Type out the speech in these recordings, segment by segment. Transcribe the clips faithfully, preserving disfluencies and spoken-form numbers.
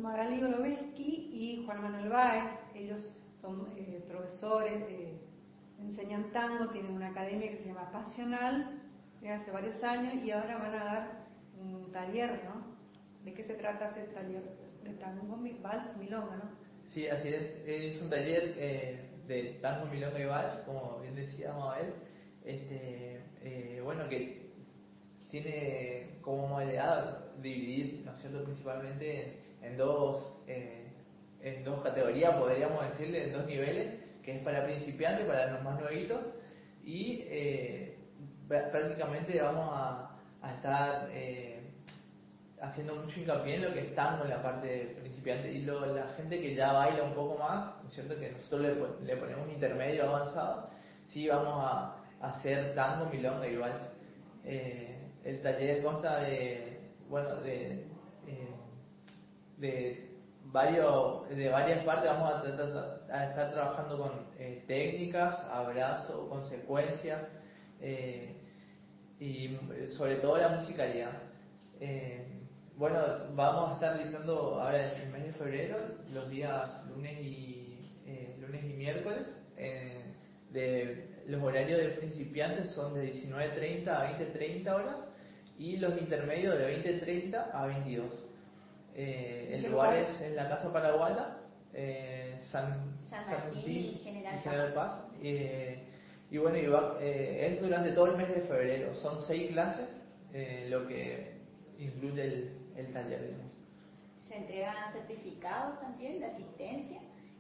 Magali Golobeski y Juan Manuel Báez. Ellos son eh, profesores, eh, enseñan tango, tienen una academia que se llama Pasional, de hace varios años, y ahora van a dar un taller, ¿no? ¿De qué se trata ese taller de tango, vals, milonga, no? Sí, así es. Es un taller eh, de tango, milonga y vals, como bien decía Mabel. Este, eh, bueno, que tiene como modalidad dividir, ¿no es cierto?, principalmente en, en dos eh, en dos categorías, podríamos decirle, en dos niveles, que es para principiantes, para los más nuevitos, y eh, prácticamente vamos a, a estar eh, haciendo mucho hincapié en lo que es tango en la parte principiante, y lo, la gente que ya baila un poco más, ¿no es cierto?, que nosotros le, le ponemos un intermedio avanzado, sí vamos a, a hacer tango, milonga y vals. Eh, el taller consta de, bueno, de, eh, de varios, de varias partes. Vamos a, tratar, a estar trabajando con eh, técnicas, abrazo, consecuencias, eh, y sobre todo la musicalidad. Eh, bueno, vamos a estar dictando ahora en el mes de febrero, los días lunes y eh, lunes y miércoles. Eh, de, los horarios de principiantes son de diecinueve treinta a veinte treinta horas, y los intermedios de veinte treinta a veintidós. Eh, el lugar es en la Casa Paraguaya, eh, San, San Martín y General, y General Paz. Eh, y bueno, y va, eh, es durante todo el mes de febrero. Son seis clases, eh, lo que incluye el, el taller, digamos. Se entregan certificados también de asistencia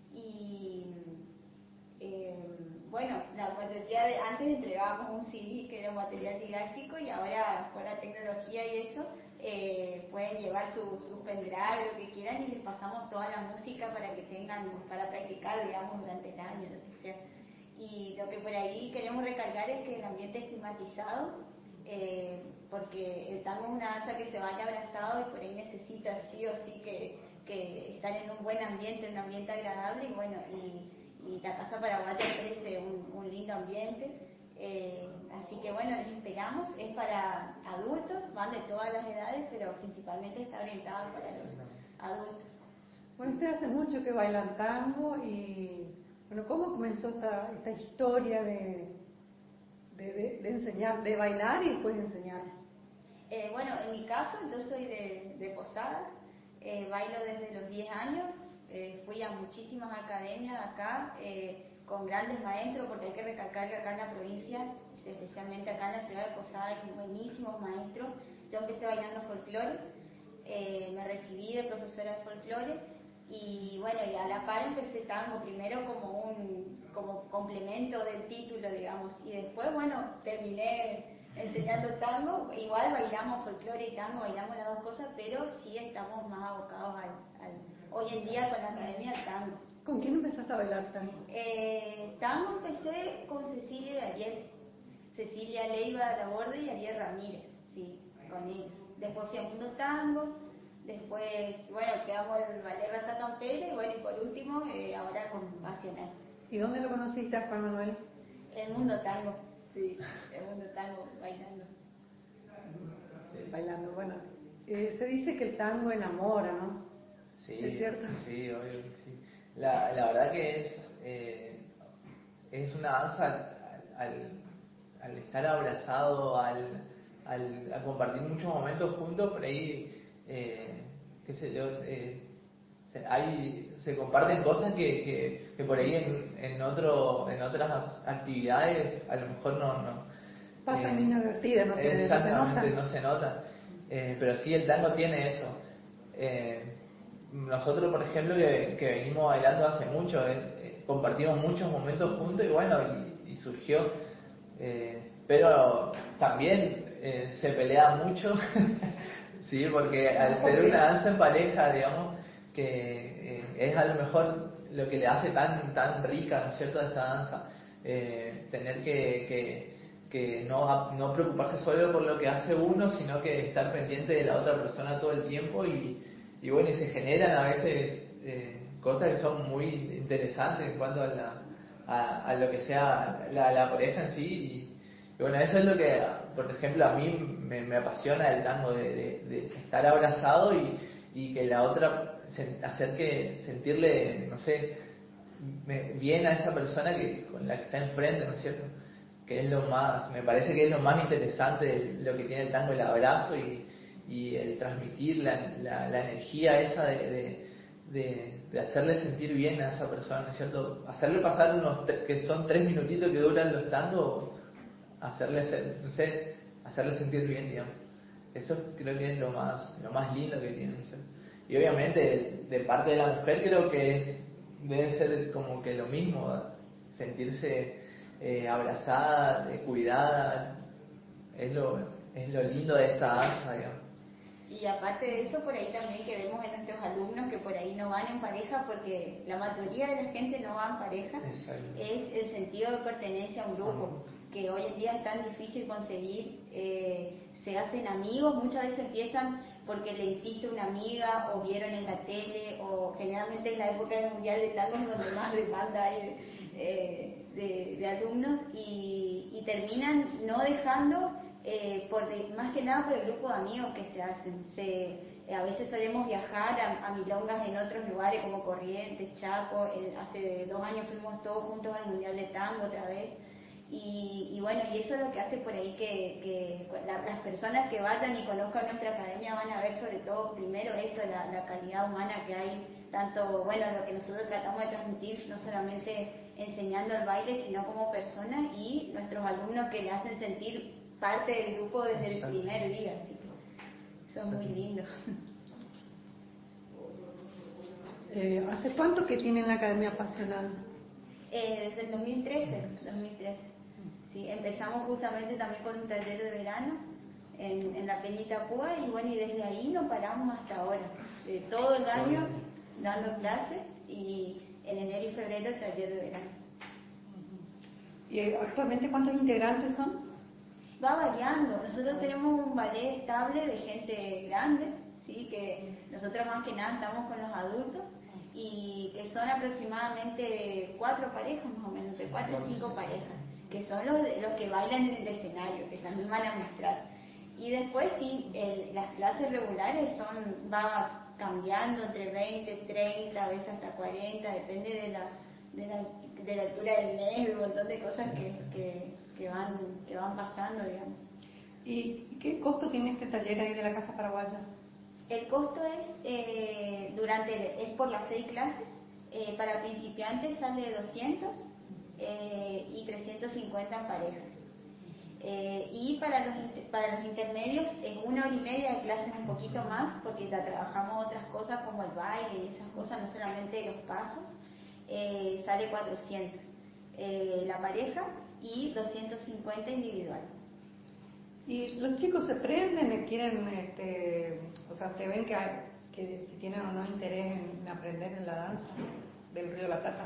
y eh, bueno, la materia de antes entregábamos un C D que era un material didáctico, y ahora con la tecnología y eso eh, pueden llevar su, su pendrive, lo que quieran, y les pasamos toda la música para que tengan, para practicar, digamos, durante el año, lo que sea. Y lo que por ahí queremos recargar es que el ambiente es climatizado, eh, porque el tango es una danza que se baila abrazado y por ahí necesita sí o sí que, que estar en un buen ambiente, un ambiente agradable, y bueno, y y la Casa Paraguaya ofrece un, un lindo ambiente, eh, así que bueno, les esperamos. Es para adultos, van de todas las edades, pero principalmente está orientado para los adultos. Bueno, usted hace mucho que bailan tango, y bueno, ¿cómo comenzó esta, esta historia de, de, de, de enseñar, de bailar y después de enseñar? Eh, bueno, en mi caso, yo soy de, de Posadas, eh, bailo desde los diez años. Eh, fui a muchísimas academias acá, eh, con grandes maestros, porque hay que recalcar que acá en la provincia, especialmente acá en la ciudad de Posadas, hay buenísimos maestros. Yo empecé bailando folclore, eh, me recibí de profesora de folclore, y bueno, y a la par empecé tango, primero como un como complemento del título, digamos, y después, bueno, terminé enseñando tango. Igual bailamos folclore y tango, bailamos las dos cosas, pero sí estamos más abocados al, al hoy en día con la academia del tango. ¿Con quién empezaste a bailar tango? Eh, tango empecé con Cecilia y Ariel, Cecilia Leiva Laborde y Ariel Ramírez, sí, con ellos. Después fui a Mundo Tango, después, bueno, quedamos el ballet Raza Campera, y bueno, y por último, eh, ahora con Pasional. ¿Y dónde lo conociste a Juan Manuel? El Mundo Tango, sí, el Mundo Tango, bailando. Bailando, bueno. Eh, se dice que el tango enamora, ¿no? Sí, ¿es cierto? Sí, obvio que sí. La, la verdad que es, eh, es una danza al, al, al estar abrazado, al, al a compartir muchos momentos juntos, por ahí, eh, qué sé yo, eh, hay, se comparten cosas que, que, que por ahí en, en, otro, en otras actividades a lo mejor no... no pasan eh, inadvertidas, no se, exactamente, no no se nota. Eh, pero sí, el tango tiene eso. Eh, nosotros, por ejemplo, que, que venimos bailando hace mucho, eh, eh, compartimos muchos momentos juntos, y bueno, y, y surgió. Eh, pero también eh, se pelea mucho, sí, porque al ser una danza en pareja, digamos, que eh, es a lo mejor lo que le hace tan tan rica, ¿no es cierto?, a esta danza, eh, tener que, que, que no, no preocuparse solo por lo que hace uno, sino que estar pendiente de la otra persona todo el tiempo, y, y bueno, y se generan a veces eh, cosas que son muy interesantes en cuanto a, la, a, a lo que sea la, la pareja en sí, y, y bueno, eso es lo que, por ejemplo, a mí me, me apasiona del tango, de, de, de estar abrazado y y que la otra, hacer que sentirle, no sé, bien a esa persona que con la que está enfrente, ¿no es cierto? Que es lo más, me parece que es lo más interesante de lo que tiene el tango, el abrazo y, y el transmitir la, la, la energía esa de, de, de, de hacerle sentir bien a esa persona, ¿no es cierto? Hacerle pasar unos, que son tres minutitos que duran los tangos, hacerle hacer, no sé, hacerle sentir bien, digamos. Eso creo que es lo más, lo más lindo que tiene, ¿no es cierto? Y obviamente de, de parte de la mujer creo que es, debe ser como que lo mismo, ¿verdad? Sentirse eh, abrazada, eh, cuidada, es lo, es lo lindo de esta danza, digamos. Y aparte de eso, por ahí también que vemos en nuestros alumnos que por ahí no van en pareja, porque la mayoría de la gente no va en pareja, Exacto. es el sentido de pertenencia a un grupo, que hoy en día es tan difícil conseguir, eh, se hacen amigos, muchas veces empiezan porque le insiste una amiga, o vieron en la tele, o generalmente en la época del Mundial de Tango es donde más demanda hay de, eh, de, de alumnos, y, y terminan no dejando, eh, por de, más que nada por el grupo de amigos que se hacen. Se, eh, a veces solemos viajar a, a milongas en otros lugares como Corrientes, Chaco, eh, hace dos años fuimos todos juntos al Mundial de Tango otra vez. Y, y bueno, y eso es lo que hace por ahí que, que la, las personas que vayan y conozcan nuestra academia van a ver sobre todo primero eso, la, la calidad humana que hay, tanto, bueno, lo que nosotros tratamos de transmitir, no solamente enseñando el baile, sino como personas, y nuestros alumnos que le hacen sentir parte del grupo desde el primer día, así que son muy lindos. Eh, ¿Hace cuánto que tienen la Academia Pasional? Eh, desde el dos mil trece, dos mil trece. Sí, empezamos justamente también con un taller de verano en, en la Peñita Púa, y bueno, y desde ahí no paramos hasta ahora. Eh, todo el año dando clases, y en enero y febrero el taller de verano. ¿Y actualmente cuántos integrantes son? Va variando. Nosotros tenemos un ballet estable de gente grande, ¿sí? Que nosotros más que nada estamos con los adultos, y que son aproximadamente cuatro parejas, más o menos, de cuatro o cinco parejas, que son los, los que bailan en el escenario, que también van a mostrar. Y después sí, el, las clases regulares son, va cambiando entre veinte, treinta, a veces hasta cuarenta, depende de la, de la, de la altura del mes, de un montón de cosas que, que, que, van, que van pasando, digamos. ¿Y qué costo tiene este taller ahí de la Casa Paraguaya? El costo es, eh, durante el, es por las seis clases, eh, para principiantes sale doscientos eh, y trescientos cincuenta en pareja. Eh, y para los, para los intermedios es una hora y media de clases, un poquito más, porque ya trabajamos otras cosas como el baile y esas cosas, no solamente los pasos, eh, sale cuatrocientos eh, la pareja y doscientos cincuenta individual. ¿Y los chicos se prenden, quieren, este, o sea, se ven que, que si tienen o no interés en aprender en la danza del Río de la Plata?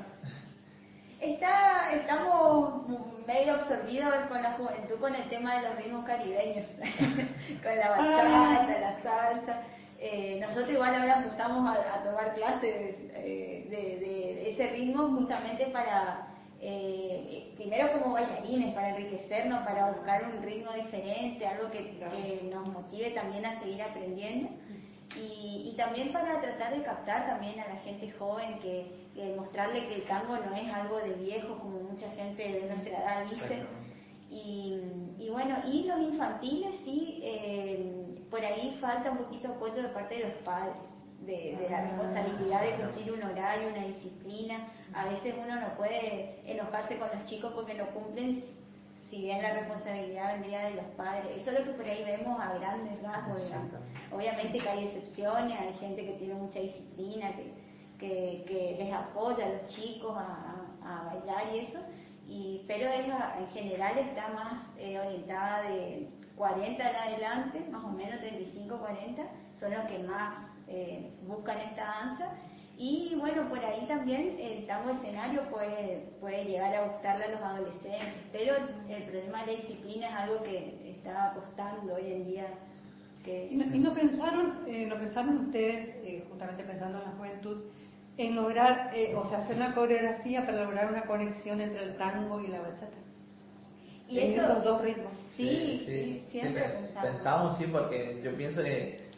Está, estamos medio absorbidos con la juventud con el tema de los ritmos caribeños, con la bachata, la salsa. Eh, nosotros igual ahora empezamos a, a tomar clases eh, de, de, de ese ritmo justamente para, eh, primero como bailarines, para enriquecernos, para buscar un ritmo diferente, algo que, que nos motive también a seguir aprendiendo. Y, y también para tratar de captar también a la gente joven, que, que mostrarle que el tango no es algo de viejo como mucha gente de nuestra edad dice. Y, y bueno, y los infantiles sí, eh, por ahí falta un poquito de apoyo de parte de los padres, de, de la responsabilidad de cumplir un horario, una disciplina. A veces uno no puede enojarse con los chicos porque no cumplen, si bien la responsabilidad vendría de los padres. Eso es lo que por ahí vemos a grandes rasgos, digamos. Obviamente que hay excepciones, hay gente que tiene mucha disciplina, que, que, que les apoya a los chicos a, a, a bailar y eso, y, pero ella en general está más eh, orientada de cuarenta en adelante, más o menos treinta y cinco, cuarenta, son los que más eh, buscan esta danza. Y bueno, por ahí también el tango escenario puede, puede llegar a gustarle a los adolescentes, pero el problema de la disciplina es algo que está costando hoy en día. Que... ¿Y, no, ¿Y no pensaron, eh, no pensaron ustedes, eh, justamente pensando en la juventud, en lograr, eh, o sea, hacer una coreografía para lograr una conexión entre el tango y la bachata? ¿Y en eso? esos dos ritmos. Sí, sí, sí, siempre sí, pensamos. Pensamos, sí, porque yo pienso que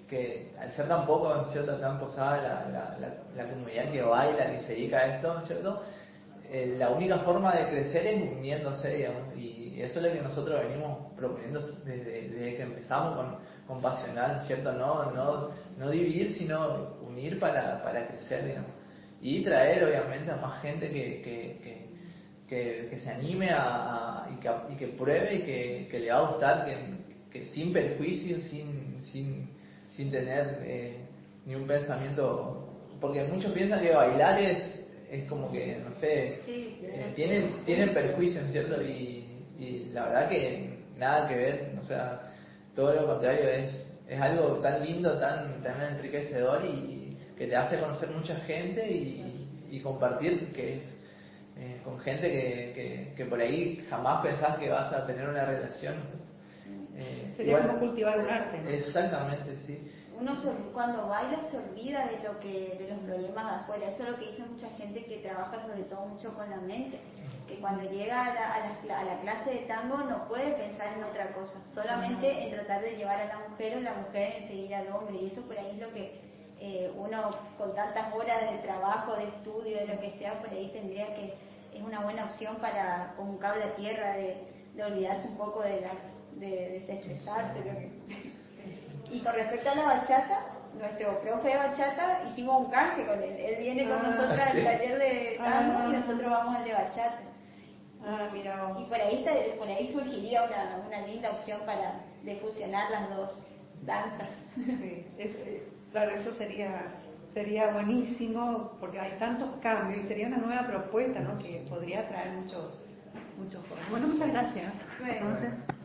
que al ser tan poco, ¿no es cierto?, tan posada la, la, la, la comunidad que baila, que se dedica a esto, ¿no es cierto?, eh, la única forma de crecer es uniéndose, digamos, y eso es lo que nosotros venimos proponiendo desde, desde que empezamos con, con Pasional, ¿no es cierto?, no, no, no dividir, sino unir para, para crecer, digamos, y traer obviamente a más gente que, que, que, que, que se anime a, a, y, que, y que pruebe y que, que le va a gustar, que, que sin perjuicios, sin, sin, sin tener eh, ni un pensamiento, porque muchos piensan que bailar es es como que, no sé, Sí, eh, tienen, tienen perjuicios, ¿cierto? Y, y la verdad que nada que ver, o sea, todo lo contrario, es, es algo tan lindo, tan, tan enriquecedor y que te hace conocer mucha gente y, y compartir, que es eh, con gente que, que, que por ahí jamás pensás que vas a tener una relación. Eh, Sería bueno, como cultivar un arte, ¿no? Exactamente, sí. Uno se, cuando baila se olvida de lo que de los problemas de afuera. Eso es lo que dice mucha gente que trabaja sobre todo mucho con la mente, que cuando llega a la, a la, a la clase de tango no puede pensar en otra cosa, solamente en tratar de llevar a la mujer o la mujer en seguir al hombre, y eso por ahí es lo que eh, uno con tantas horas de trabajo, de estudio, de lo que sea, por ahí tendría que, es una buena opción para, como un cable a tierra, de, de olvidarse un poco de la, de desestresarse. Lo que... Y con respecto a la bachata, nuestro profe de bachata, hicimos un canje con él. Él viene con ah, nosotros al sí. taller de tango ah, y nosotros vamos al de bachata. Ah, mira. Y por ahí, por ahí surgiría una, una linda opción para de fusionar las dos danzas. Sí, es, es, claro, eso sería sería buenísimo porque hay tantos cambios y sería una nueva propuesta, ¿no?, que podría traer muchos muchos jóvenes. Bueno, muchas gracias. Bueno.